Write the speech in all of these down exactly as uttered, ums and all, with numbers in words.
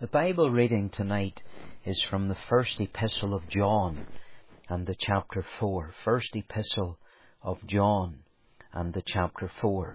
The Bible reading tonight is from the first epistle of John and the chapter four. First epistle of John and the chapter four.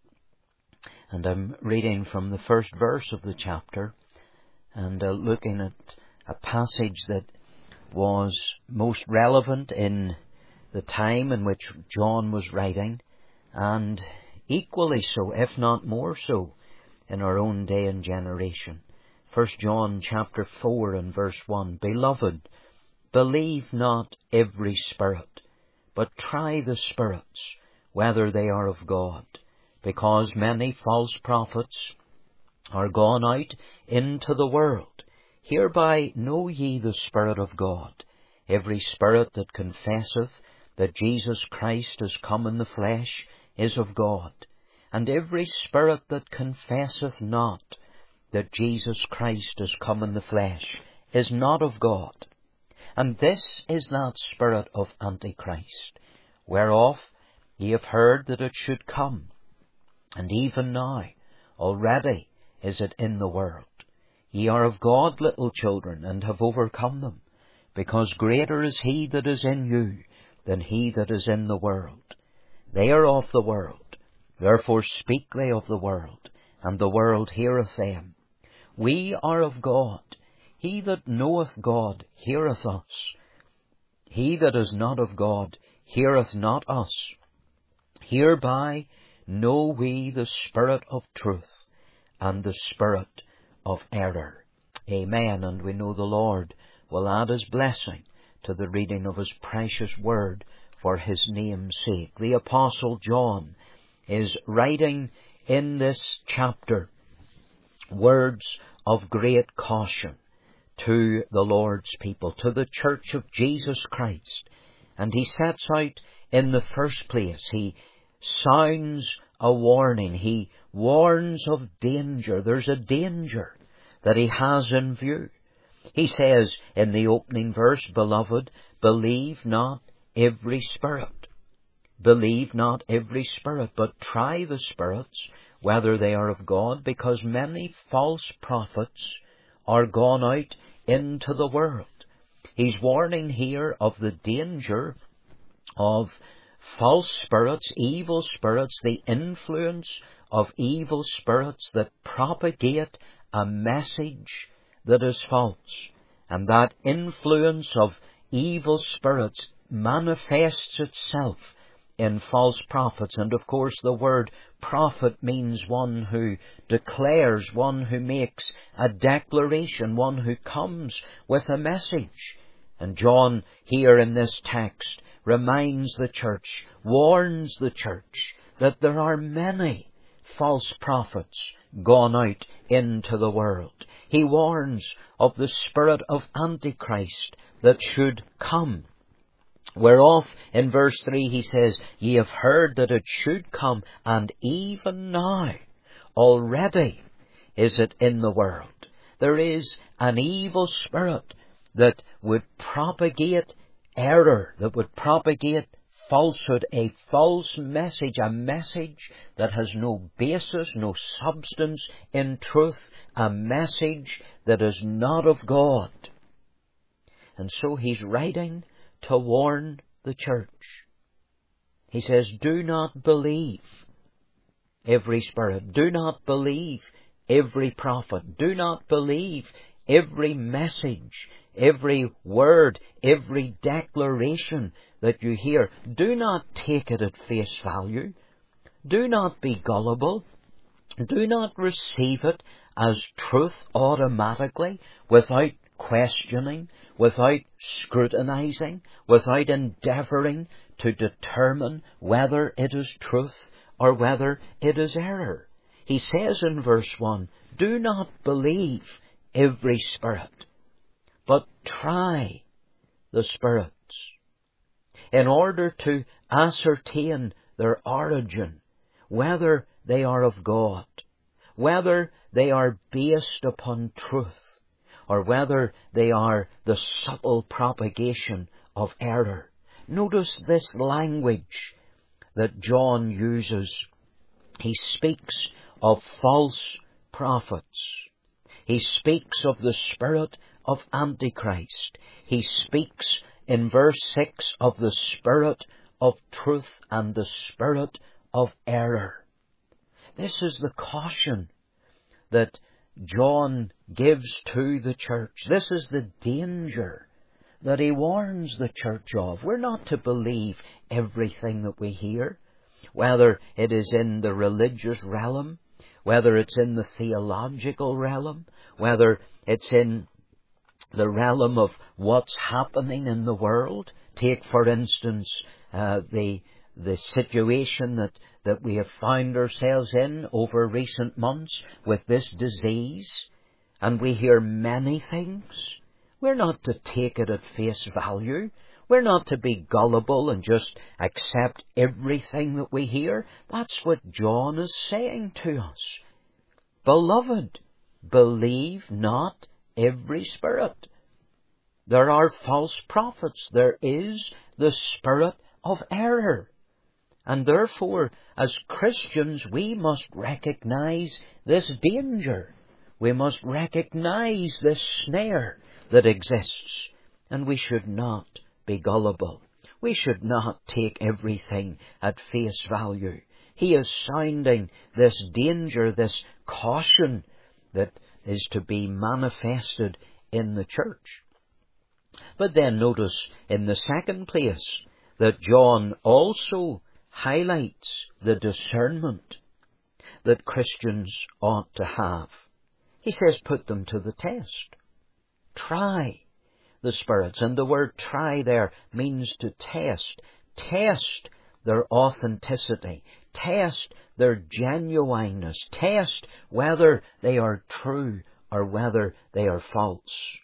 And I'm reading from the first verse of the chapter and uh, looking at a passage that was most relevant in the time in which John was writing, and equally so, if not more so, in our own day and generation. First John chapter four and verse one. Beloved, believe not every spirit, but try the spirits, whether they are of God, because many false prophets are gone out into the world. Hereby know ye the Spirit of God. Every spirit that confesseth that Jesus Christ is come in the flesh is of God. And every spirit that confesseth not that Jesus Christ is come in the flesh is not of God. And this is that spirit of Antichrist, whereof ye have heard that it should come. And even now, already is it in the world. Ye are of God, little children, and have overcome them, because greater is he that is in you than he that is in the world. They are of the world, therefore speak they of the world, and the world heareth them. We are of God. He that knoweth God heareth us. He that is not of God heareth not us. Hereby know we the spirit of truth and the spirit of error. Amen. And we know the Lord will add His blessing to the reading of His precious word for His name's sake. The Apostle John is writing in this chapter words of great caution to the Lord's people, to the church of Jesus Christ. And he sets out in the first place, he sounds a warning. He warns of danger. There's a danger that he has in view. He says in the opening verse, Beloved, believe not every spirit. Believe not every spirit, but try the spirits, whether they are of God, because many false prophets are gone out into the world. He's warning here of the danger of false spirits, evil spirits, the influence of evil spirits that propagate a message that is false. And that influence of evil spirits manifests itself in false prophets. And of course the word prophet means one who declares, one who makes a declaration, one who comes with a message. And John here in this text reminds the church, warns the church, that there are many false prophets gone out into the world. He warns of the spirit of Antichrist that should come, whereof in verse three he says, Ye have heard that it should come, and even now already is it in the world. There is an evil spirit that would propagate error, that would propagate falsehood, a false message, a message that has no basis, no substance in truth, a message that is not of God. And so he's writing to warn the church. He says, do not believe every spirit. Do not believe every prophet. Do not believe every message, every word, every declaration that you hear. Do not take it at face value. Do not be gullible. Do not receive it as truth automatically, without questioning, without scrutinizing, without endeavouring to determine whether it is truth or whether it is error. He says in verse one, do not believe every spirit, but try the spirits, in order to ascertain their origin, whether they are of God, whether they are based upon truth, or whether they are the subtle propagation of error. Notice this language that John uses. He speaks of false prophets. He speaks of the spirit of Antichrist. He speaks in verse six of the spirit of truth and the spirit of error. This is the caution that John gives to the church. This is the danger that he warns the church of. We're not to believe everything that we hear, whether it is in the religious realm, whether it's in the theological realm, whether it's in the realm of what's happening in the world. Take, for instance, uh, the the situation that, that we have found ourselves in over recent months with this disease, and we hear many things. We're not to take it at face value. We're not to be gullible and just accept everything that we hear. That's what John is saying to us. Beloved, believe not every spirit. There are false prophets. There is the spirit of error. And therefore, as Christians, we must recognize this danger. We must recognize this snare that exists. And we should not be gullible. We should not take everything at face value. He is sounding this danger, this caution that is to be manifested in the church. But then notice in the second place that John also highlights the discernment that Christians ought to have. He says, put them to the test. Try the spirits. And the word try there means to test. Test their authenticity. Test their genuineness. Test whether they are true or whether they are false.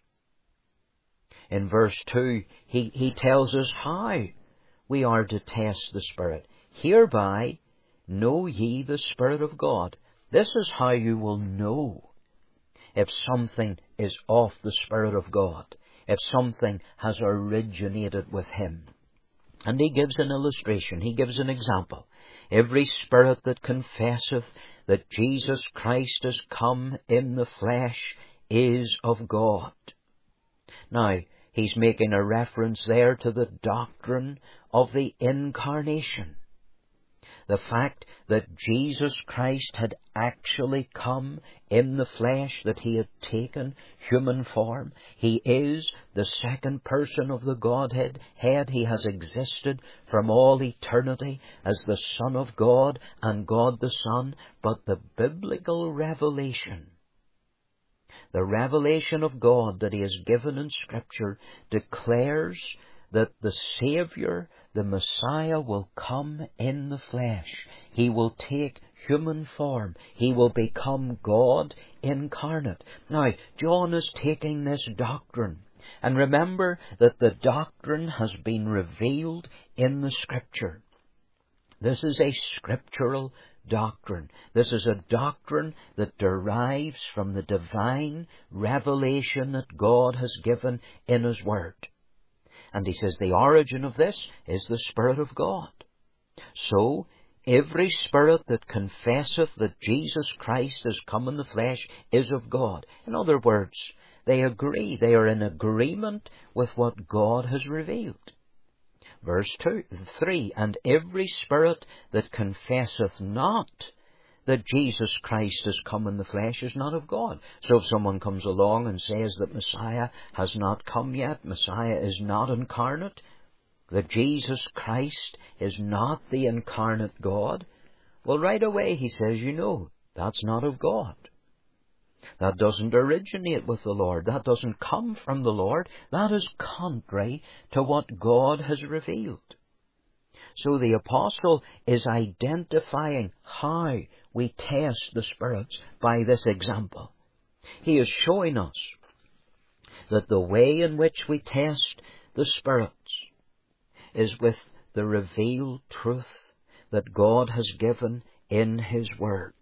In verse two, he, he tells us how we are to test the Spirit. Hereby know ye the Spirit of God. This is how you will know if something is of the Spirit of God, if something has originated with Him. And he gives an illustration, he gives an example. Every spirit that confesseth that Jesus Christ is come in the flesh is of God. Now, he's making a reference there to the doctrine of the incarnation. The fact that Jesus Christ had actually come in the flesh, that he had taken human form. He is the second person of the Godhead. Head. He has existed from all eternity as the Son of God and God the Son. But the biblical revelation, the revelation of God that He has given in Scripture, declares that the Saviour, the Messiah, will come in the flesh. He will take human form. He will become God incarnate. Now, John is taking this doctrine. And remember that the doctrine has been revealed in the Scripture. This is a scriptural doctrine. This is a doctrine that derives from the divine revelation that God has given in His Word. And he says the origin of this is the Spirit of God. So, every spirit that confesseth that Jesus Christ is come in the flesh is of God. In other words, they agree. They are in agreement with what God has revealed. Verse two, three, and every spirit that confesseth not that Jesus Christ has come in the flesh is not of God. So if someone comes along and says that Messiah has not come yet, Messiah is not incarnate, that Jesus Christ is not the incarnate God, well, right away he says, you know, that's not of God. That doesn't originate with the Lord. That doesn't come from the Lord. That is contrary to what God has revealed. So the apostle is identifying how we test the spirits by this example. He is showing us that the way in which we test the spirits is with the revealed truth that God has given in His Word.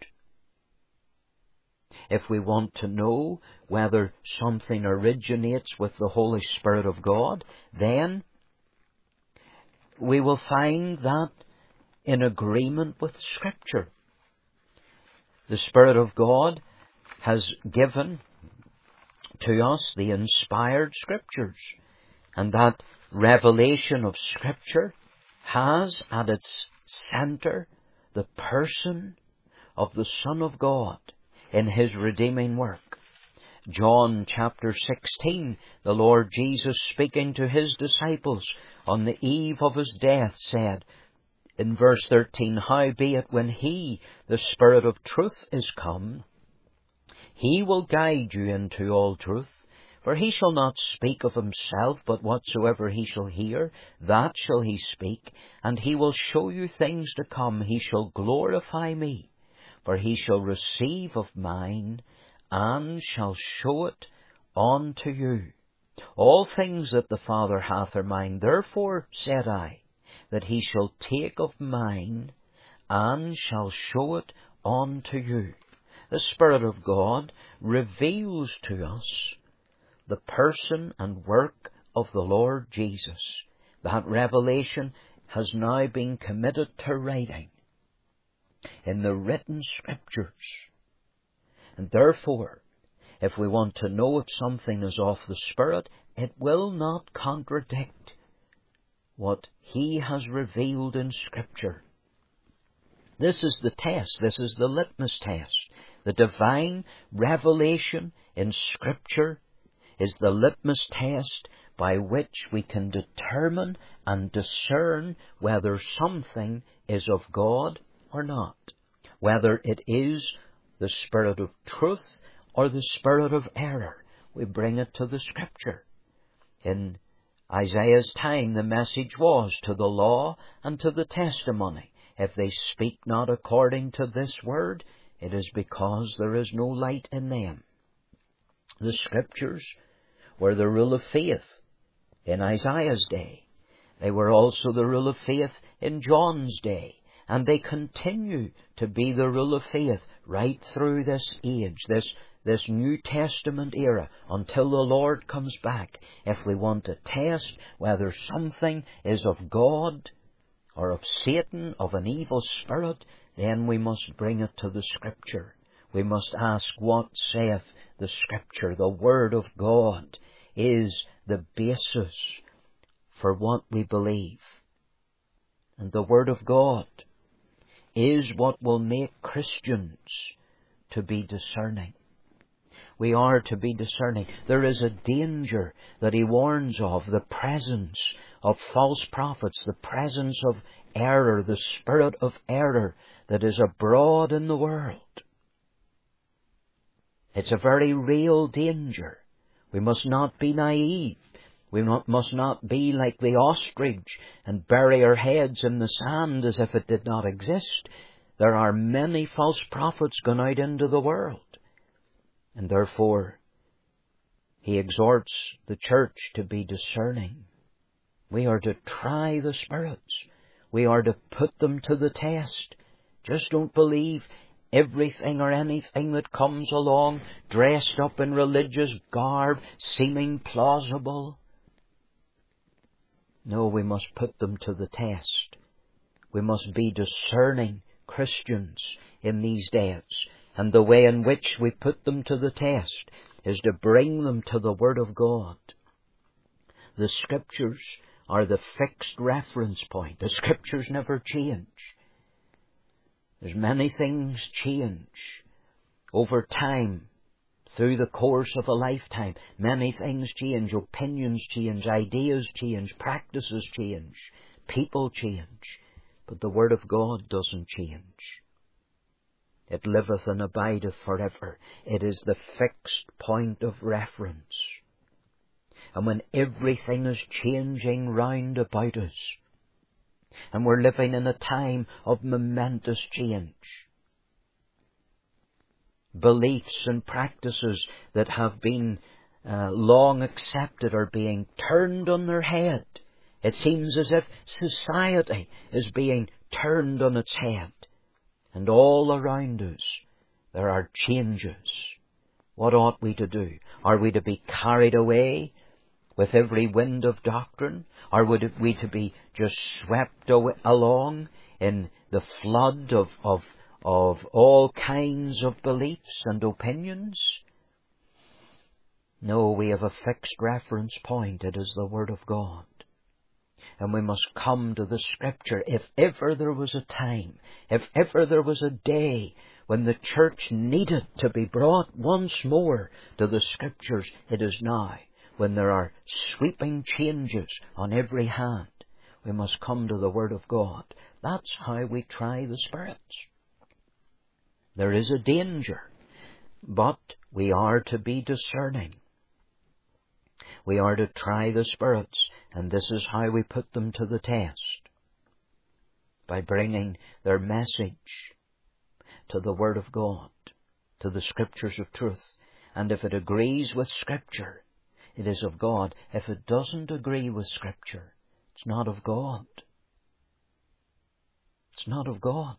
If we want to know whether something originates with the Holy Spirit of God, then we will find that in agreement with Scripture. The Spirit of God has given, to us the inspired Scriptures. And that revelation of Scripture has at its centre the person of the Son of God in His redeeming work. John chapter sixteen, the Lord Jesus, speaking to His disciples on the eve of His death, said in verse thirteen, "Howbeit when He, the Spirit of truth, is come, He will guide you into all truth. For He shall not speak of Himself, but whatsoever He shall hear, that shall He speak. And He will show you things to come. He shall glorify Me. For He shall receive of mine, and shall show it unto you. All things that the Father hath are mine. Therefore said I, that He shall take of mine, and shall show it unto you." The Spirit of God reveals to us the person and work of the Lord Jesus. That revelation has now been committed to writing in the written Scriptures. And therefore, if we want to know if something is of the Spirit, it will not contradict what He has revealed in Scripture. This is the test. This is the litmus test. The divine revelation in Scripture is the litmus test by which we can determine and discern whether something is of God or not, whether it is the Spirit of truth or the spirit of error. We bring it to the Scripture. In Isaiah's time, the message was to the law and to the testimony. If they speak not according to this word, it is because there is no light in them. The Scriptures were the rule of faith in Isaiah's day. They were also the rule of faith in John's day. And they continue to be the rule of faith right through this age, this, this New Testament era, until the Lord comes back. If we want to test whether something is of God or of Satan, of an evil spirit, then we must bring it to the Scripture. We must ask, what saith the Scripture? The Word of God is the basis for what we believe. And the Word of God is what will make Christians to be discerning. We are to be discerning. There is a danger that He warns of, the presence of false prophets, the presence of error, the spirit of error that is abroad in the world. It's a very real danger. We must not be naive. We not, must not be like the ostrich and bury our heads in the sand as if it did not exist. There are many false prophets gone out into the world. And therefore, He exhorts the church to be discerning. We are to try the spirits. We are to put them to the test. Just don't believe everything or anything that comes along dressed up in religious garb, seeming plausible. No, we must put them to the test. We must be discerning Christians in these days. And the way in which we put them to the test is to bring them to the Word of God. The Scriptures are the fixed reference point. The Scriptures never change. There's many things change over time. Through the course of a lifetime, many things change. Opinions change, ideas change, practices change, people change. But the Word of God doesn't change. It liveth and abideth forever. It is the fixed point of reference. And when everything is changing round about us, and we're living in a time of momentous change, beliefs and practices that have been uh, long accepted are being turned on their head. It seems as if society is being turned on its head. And all around us there are changes. What ought we to do? Are we to be carried away with every wind of doctrine? Or would we to be just swept away, along in the flood of, of of all kinds of beliefs and opinions? No, we have a fixed reference point. It is the Word of God. And we must come to the Scripture. If ever there was a time, if ever there was a day when the church needed to be brought once more to the Scriptures, it is now. When there are sweeping changes on every hand, we must come to the Word of God. That's how we try the spirits. There is a danger, but we are to be discerning. We are to try the spirits, and this is how we put them to the test. By bringing their message to the Word of God, to the Scriptures of truth. And if it agrees with Scripture, it is of God. If it doesn't agree with Scripture, it's not of God. It's not of God.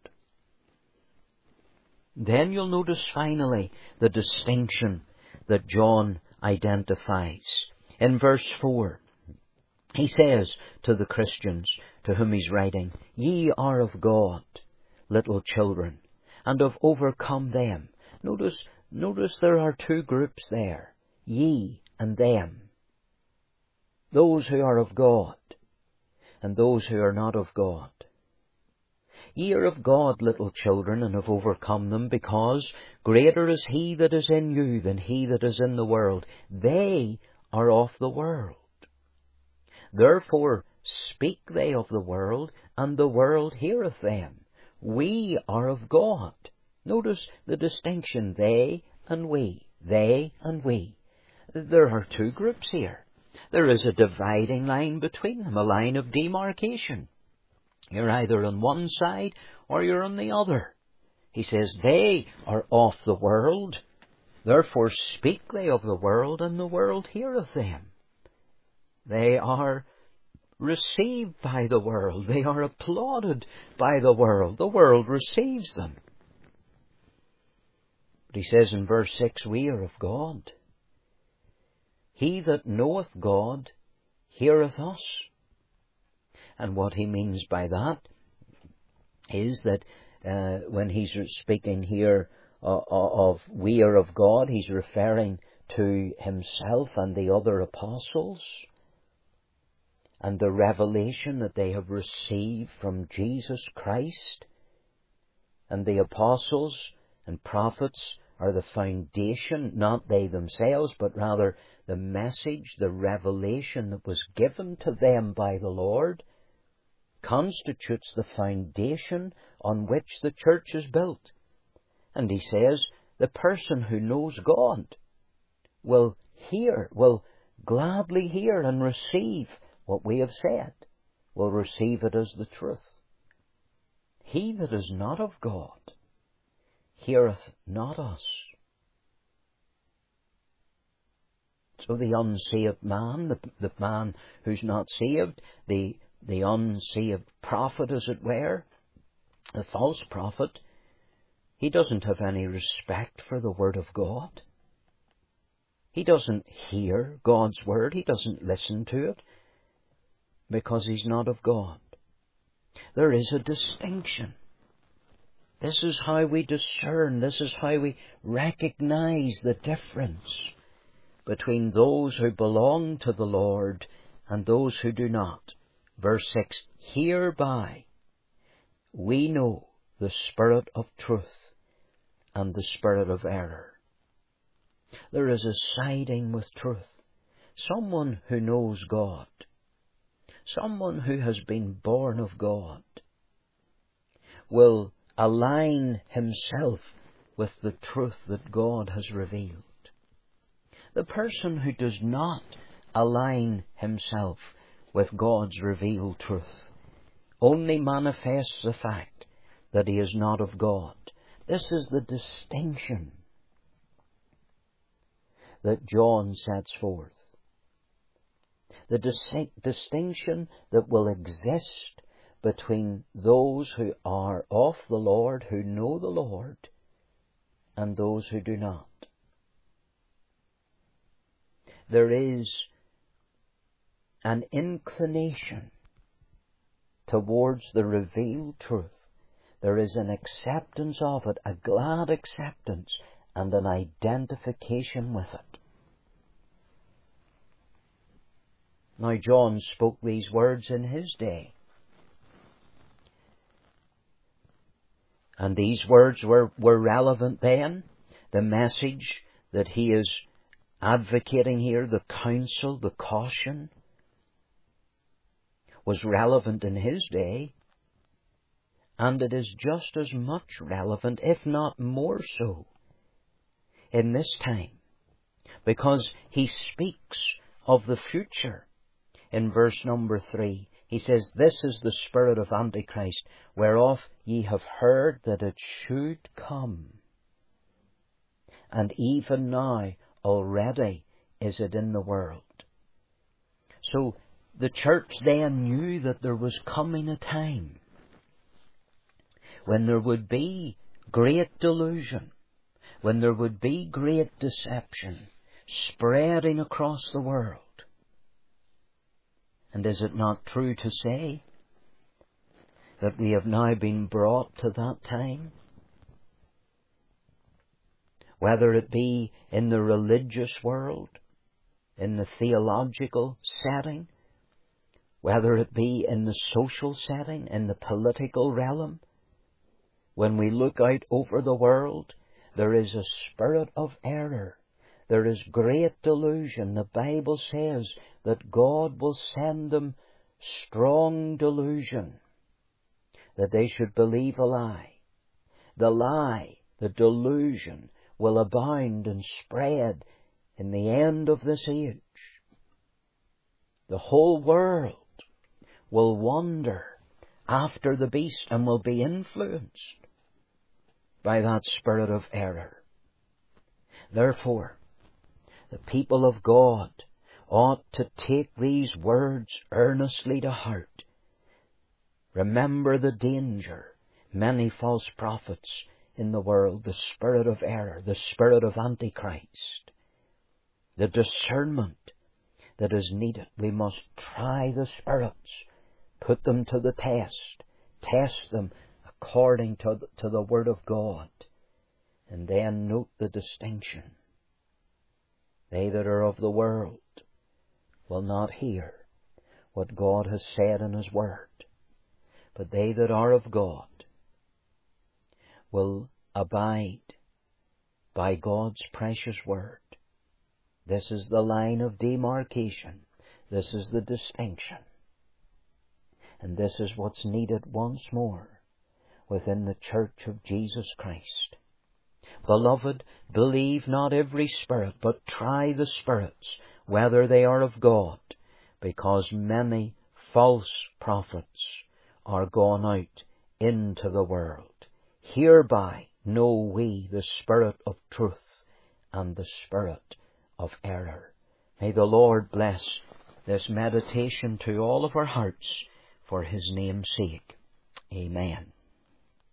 Then you'll notice finally the distinction that John identifies. In verse four, he says to the Christians to whom he's writing, "Ye are of God, little children, and have overcome them." Notice, notice there are two groups there, ye and them. Those who are of God and those who are not of God. Ye are of God, little children, and have overcome them, because greater is He that is in you than he that is in the world. They are of the world. Therefore speak they of the world, and the world heareth them. We are of God. Notice the distinction, they and we. They and we. There are two groups here. There is a dividing line between them, a line of demarcation. You're either on one side or you're on the other. He says, they are of the world. Therefore speak they of the world, and the world heareth them. They are received by the world. They are applauded by the world. The world receives them. But he says in verse six, we are of God. He that knoweth God heareth us. And what he means by that is that uh, when he's speaking here uh, of we are of God, he's referring to himself and the other apostles and the revelation that they have received from Jesus Christ. And the apostles and prophets are the foundation, not they themselves, but rather the message, the revelation that was given to them by the Lord, constitutes the foundation on which the church is built. And he says, the person who knows God will hear, will gladly hear and receive what we have said, will receive it as the truth. He that is not of God heareth not us. So the unsaved man, the, the man who's not saved, the The unsaved prophet, as it were, the false prophet, he doesn't have any respect for the Word of God. He doesn't hear God's Word. He doesn't listen to it because he's not of God. There is a distinction. This is how we discern, this is how we recognize the difference between those who belong to the Lord and those who do not. Verse six, hereby we know the spirit of truth and the spirit of error. There is a siding with truth. Someone who knows God, someone who has been born of God, will align himself with the truth that God has revealed. The person who does not align himself with God's revealed truth only manifests the fact that he is not of God. This is the distinction that John sets forth. The dis- distinction that will exist between those who are of the Lord, who know the Lord, and those who do not. There is an inclination towards the revealed truth. There is an acceptance of it, a glad acceptance, and an identification with it. Now John spoke these words in his day. And these words were, were relevant then. The message that he is advocating here, the counsel, the caution, was relevant in his day. And it is just as much relevant, if not more so, in this time. Because he speaks of the future. In verse number three, he says, "This is the spirit of Antichrist, whereof ye have heard that it should come. And even now already is it in the world." So the church then knew that there was coming a time when there would be great delusion, when there would be great deception spreading across the world. And is it not true to say that we have now been brought to that time? Whether it be in the religious world, in the theological setting, whether it be in the social setting, in the political realm, when we look out over the world, there is a spirit of error. There is great delusion. The Bible says that God will send them strong delusion, that they should believe a lie. The lie, the delusion, will abound and spread in the end of this age. The whole world will wander after the beast and will be influenced by that spirit of error. Therefore, the people of God ought to take these words earnestly to heart. Remember the danger, many false prophets in the world, the spirit of error, the spirit of Antichrist, the discernment that is needed. We must try the spirits, put them to the test, test them according to the, to the Word of God, and then note the distinction. They that are of the world will not hear what God has said in His Word, but they that are of God will abide by God's precious Word. This is the line of demarcation. This is the distinction. And this is what's needed once more within the Church of Jesus Christ. Beloved, believe not every spirit, but try the spirits, whether they are of God, because many false prophets are gone out into the world. Hereby know we the spirit of truth and the spirit of error. May the Lord bless this meditation to all of our hearts for His name's sake. Amen.